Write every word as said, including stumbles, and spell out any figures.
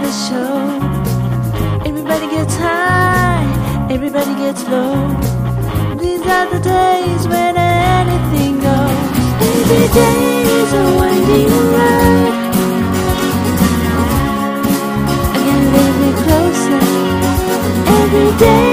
the show. Everybody gets high, everybody gets low. These are the days when anything goes. Every day is a winding road. I get a little bit closer. Every day